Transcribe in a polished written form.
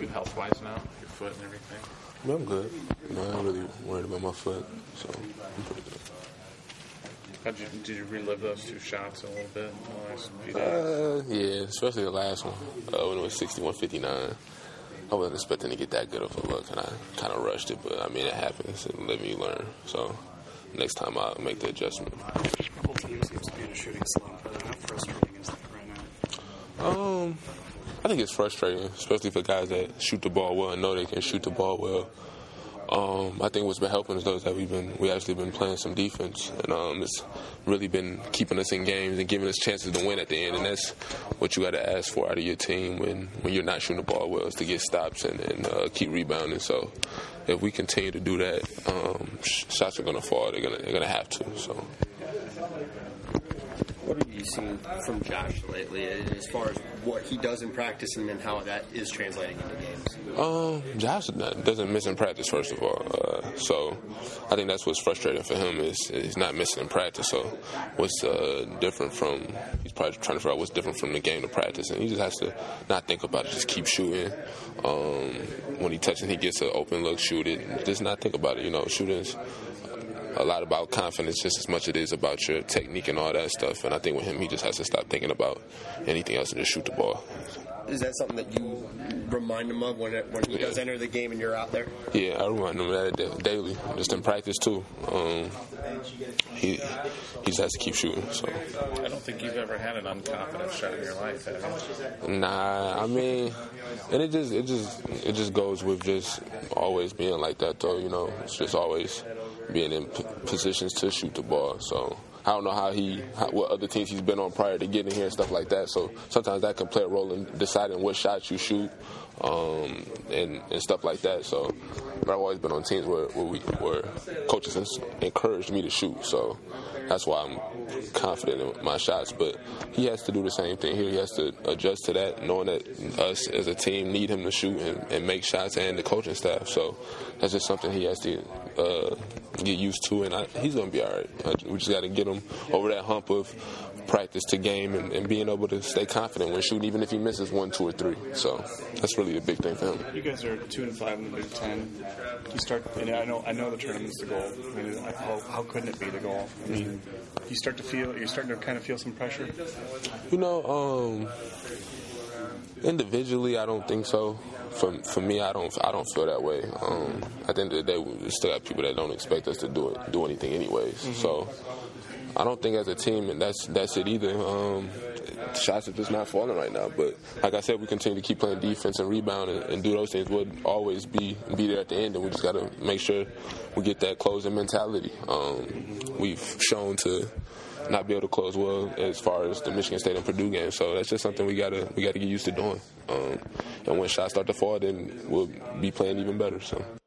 you health-wise now? Your foot and everything? Well, I'm good. I'm not really worried about my foot, so I'm pretty good. Did you relive those 2 shots a little bit in the last few days? Yeah, especially the last one when it was 61-59. I wasn't expecting to get that good of a look, and I kind of rushed it, but I mean, it happens and let me learn. So next time I'll make the adjustment. The whole team seems to be in a shooting slump. How frustrating is that right now? I think it's frustrating, especially for guys that shoot the ball well and know they can shoot the ball well. I think what's been helping us though is that we actually been playing some defense, and it's really been keeping us in games and giving us chances to win at the end. And that's what you got to ask for out of your team when you're not shooting the ball well, is to get stops and keep rebounding. So if we continue to do that, shots are going to fall. They're going to have to. So. What have you seen from Josh lately as far as what he does in practice and then how that is translating into games? Josh doesn't miss in practice, first of all. So I think that's what's frustrating for him is he's not missing in practice. So what's different from, he's probably trying to figure out what's different from the game to practice. And he just has to not think about it, just keep shooting. When he touches, he gets an open look, shoot it. Just not think about it. You know, shooting's a lot about confidence just as much as it is about your technique and all that stuff. And I think with him, he just has to stop thinking about anything else and just shoot the ball. Is that something that you remind him of when he does enter the game and you're out there? Yeah, I remind him of that daily, just in practice too. He just has to keep shooting. So I don't think you've ever had an unconfident shot in your life, have you? Nah, I mean, and it just goes with just always being like that though. You know, it's just always being in positions to shoot the ball. So I don't know what other teams he's been on prior to getting here and stuff like that. So sometimes that can play a role in deciding what shots you shoot and stuff like that. So but I've always been on teams where coaches encouraged me to shoot. So that's why I'm confident in my shots. But he has to do the same thing here. He has to adjust to that, knowing that us as a team need him to shoot and make shots, and the coaching staff. So that's just something he has to get used to, and he's going to be all right. We just got to get him over that hump of practice to game and being able to stay confident when shooting, even if he misses 1, 2, or 3. So that's really the big thing for him. You guys are 2-5 in the Big Ten. You start, and I know the tournament's the goal. I mean, how couldn't it be the goal? I mean, you're starting to kind of feel some pressure. You know, individually, I don't think so. For me, I don't feel that way. At the end of the day, we still have people that don't expect us to do anything anyways. Mm-hmm. So I don't think as a team, and that's it either. Shots are just not falling right now. But like I said, we continue to keep playing defense and rebound and do those things. We'll always be there at the end, and we just got to make sure we get that closing mentality. We've shown to not be able to close well as far as the Michigan State and Purdue game. So that's just something we gotta get used to doing. And when shots start to fall, then we'll be playing even better. So.